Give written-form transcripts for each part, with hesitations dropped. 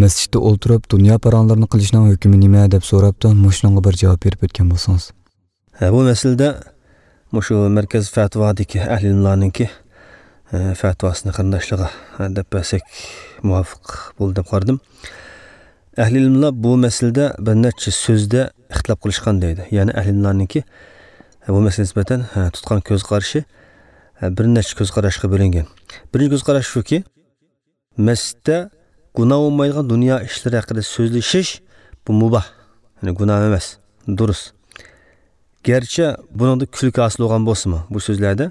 masjidda o'ltirib dunyo paranlarını qilishning hukmi nima deb so'rabdi. Mushunga bir javob berib o'tgan bo'lsangiz. Bu masalada mushu markaz fatvodagi ahlimlarninki fatvosini qarindoshligi deb basak muvofiq bo'ldi deb qaradim. Ahli ilmlar bu masalada bir necha so'zda ixtilof qilishgan deydi. Ya'ni ahli ilmlarninki bu masalaga nisbatan tutgan ko'z qarashi bir necha ko'z qarashga bo'lingan. Birinchi ko'z qarash shuki, masjidda gunoh bo'lmaydigan dunyo ishlari haqida so'zlashish bu mubah. Ya'ni gunoh emas, durust. Gerçi bunun da külki asıl olan bosu mu? Bu sözlerde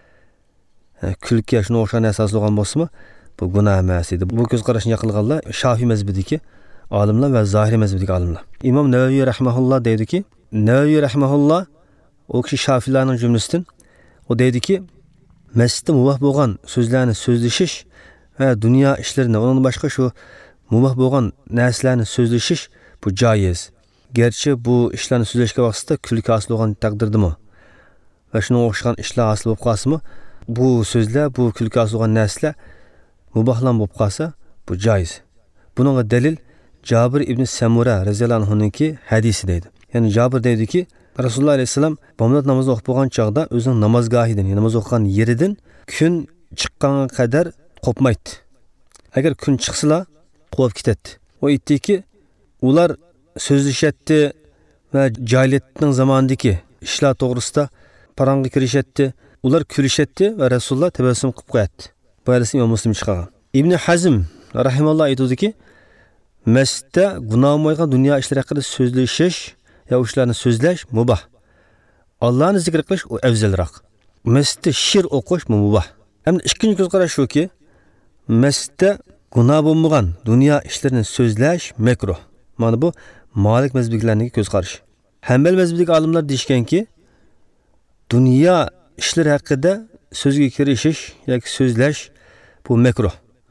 külki şunu oşan esas olan bosu mu? Bu günah meselesi. Bu göz karışını yakılganlar Şafii mezhebindeki alimler ve Zahiri mezhebindeki alimler. İmam Nevevi rahmehullah dedi ki, Nevevi rahmehullah o kişi Şafiilerin cümlesinden o dedi ki, mescitte mubah boğan sözlerini sözleşiş ve dünya işlerine onun başka şu mubah boğan neslerini sözleşiş bu caiz. Gerçi bu işlerini sözleşke vaxtında külki asıl olan takdirdi mi? Ve şuna oxşayan işler asıl olup qalsa mı? Bu sözler, bu külki asıl olan nesler mubahlan olup qalsa bu caiz. Bununla delil Cabir ibn Samura radhiyallahu anhu'nunki hadisi deydi. Yani Cabir deydi ki Resulullah aleyhisselam bomdod namazı okup boğan çağda özünün namazgahiden, namaz okuyan yeriden gün çıkkana kadar kopmaydı. Eğer gün çıksıla qovub ketedi. O itti ki ular sözleşetti ve cahiliyetinin zamandaki işler doğrusunda parangı kirişetti. Ular külüşetti ve Resulullah tebessüm kıp koyattı. Bu hadisi İmam Müslim çıkargan. İbn Hazm rahimallah aytdı ki mescitte günah olmayan dünya işleri hakkında sözleşiş ya işlerini sözleş mubah. Allah'ın zikir kılış o evzelrak. Mescitte şiir okuş mubah. Hem ikinci göz qaraş şu ki mescitte günah olmayan dünya işlerini sözleş mekruh. Mana bu Malik mezhebideki göz qarşı. Hanbel mezhebideki alimler deyishgan ki dünya işleri hakkında sözge kirişiş yoki sözleş bu mekruh.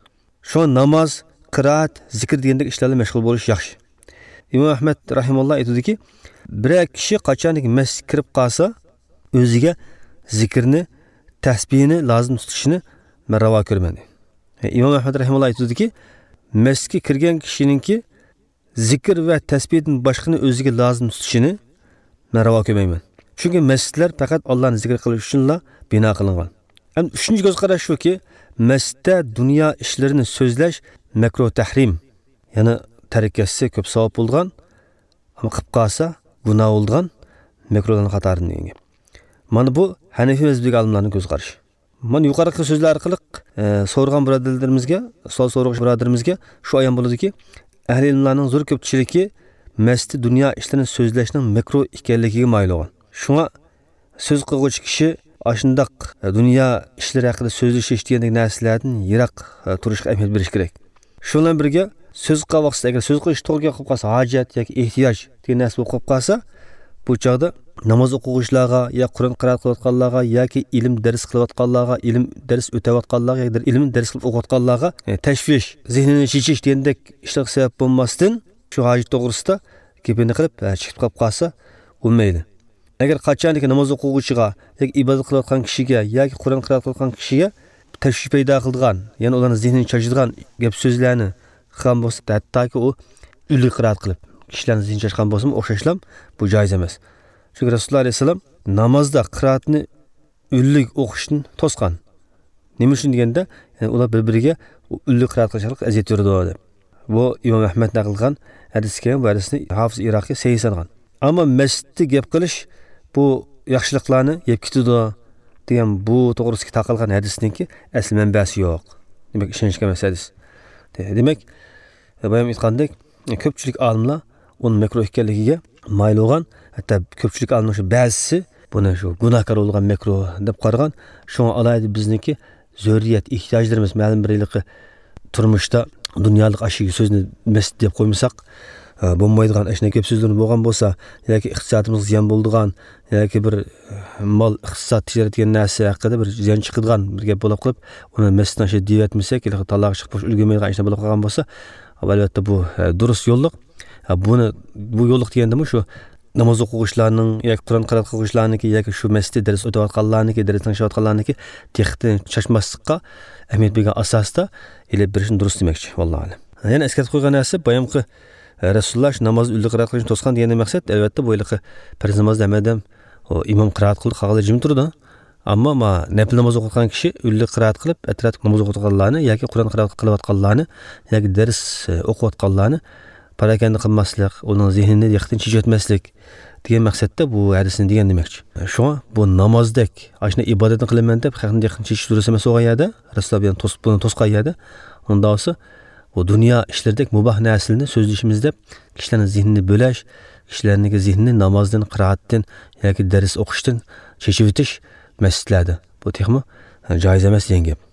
Şu namaz, qiraat, zikr degandek ishlarga mashg'ul bo'lish yaxshi. İmam Ahmed rahimullah aytdi ki bir kishi qachonki masjidga kirib qolsa o'ziga zikrni, tasbihni lozim tutishini men ravo ko'rmayman. İmam Ahmed rahimullah aytdi ki masjidga kirgan kishininki zikr ve tesbihin başkını özüge lazım tutuşunu ben rava ko'rmayman. Çünkü mescitler fakat Allah'ın zikr qilish uchunla bina qilingan. Hem üçüncü göz qarash şu ki mescitte dünya işlerini sözleş mekruh tahrim. Yani terk etse köp savab bo'lgan, ama qilib qolsa gunoh bo'lgan mekruhdan qatarını degan. Mana bu Hanefi mezhebidagi olimlarning ko'z qarashi. Mana yuqorqi so'zlar orqali so'rgan birodarlarimizga, so'rg'ish birodarimizga shu ayon bo'ladiki, ahli ilmlarning zo'r ko'pchiligi masjid dunyo ishlarini sözleşning mekruh ekanligiga mayil bo'lgan. Shunga so'z qilguvchi kishi ashundaq dunyo ishlari haqida so'zlashish degandek narsalardan yiroq turishga ahamiyat berish kerak. Shu bilan birga so'z qilvaqsa, agar so'z qilish to'g'ri kelib qolsa, hojat yoki ehtiyoj degan narsa bo'lib qolib qolsa, bu chog'da namoz o'quvchilarga yoki Qur'on qiroat qilayotganlarga yoki ilm dars qilayotganlarga, ilm dars o'tayotganlarga yoki ilm dars qilib o'qiyotganlarga tashvish, zehnini shichish degandek ishlar sabab bo'lmasdan shu hojat to'g'risida gapini qilib chiqib qolib qolsa bo'lmaydi. Agar qachonki namoz o'quvchiga yoki ibodat qilayotgan kishiga yoki Qur'on qiroat qilayotgan kishiga tashvish paydo qilgan, ya'ni ularning zehnini chajirgan gap so'zlarni qilgan bo'lsa, hattoki u ulli qiroat qilib kishilarning zehnini chajirgan bo'lsa, o'xshashlam bu joiz emas. Çünkü Resulullah Aleyhisselam namazda qiraatni ullik o'qishni to'sgan. Nima uchun deganda, yani ular bir-biriga ullik qiraat qilishga aziyat berdi deb. Bu İmam Ahmed naql qilgan hadisga, bu hadisni Hafiz Iroqiy sahih sangan. Ammo masjidda gap qilish bu yaxshiliklarni yeb ketadi degan bu to'g'risida taqilgan hadisninki asl manbasi yo'q. Demak, ishonchga emas hadis. Demak, bayam aytgandek, ko'pchilik olimlar uni makruh ekanligiga mayil bo'lgan. Hatta ko'pchilik olimlar shu ba'zisi buni shu gunohkor bo'lgan makruh deb qaragan. Shunga alayda bizniki zurriyat ehtiyojlarimiz ma'lum bir yilqi turmushda dunyolik ashiy so'zni masjid deb qo'ymasak bo'lmaydigan ashna ko'p so'zlar bo'lgan bo'lsa yoki iqtisodimiz ziyon bo'ldigan yoki bir mol iqtisod tijorat degan narsa haqida bir ziyon chiqadigan bir gap bo'lib qolib uni masjiddan shu devatmasak yoki talaqqa chiqib ulgurmaydigan ishlar bo'lib qolgan bo'lsa albatta bu durust yo'lliq. Bu yo'lliq degandimi shu namoz o'quvchilarning yoki Qur'on qiroat qiluvchilarniki yoki shu masjidda dars o'tayotganlarniki, dars tinglayotganlarniki textdan chashmaslikqa ahamiyat bergan asosda ilib berishni durust demoqchi. Vallohu alam. Yana eskartib qo'ygan narsa bayamqi Rasululloh namoz ulli qiroat qilishni to'sgan degan maqsad albatta bo'yliqi farz namozda hamma imom qiroat qildi, qolganlar jim turdi. Ammo nafil namoz o'qigan kishi ulli qiroat qilib, atrofga namoz o'qiyotganlarni yoki Qur'on qiroat qilayotganlarni yoki dars o'qiyotganlarni parakanda qilmaslik, uning zehnini yiqitdan chechotmaslik degan maqsadda bu hadisni degan demakchi. Shunga bu namozdek, ashna ibodatni qilaman deb haqni yiqitdan chechish durus emas o'g'an yerda, Rasululloh buni to'sgan yerda, unda olsa bu dunyo ishlaridek mubah narsalarni so'zlashimiz deb kishilarning zehnini bo'lash, kishilarning zehnini namozdan, qiroatdan yoki dars o'qishdan chechib o'tish masjidlarda bu texmi joiz emas degan gap.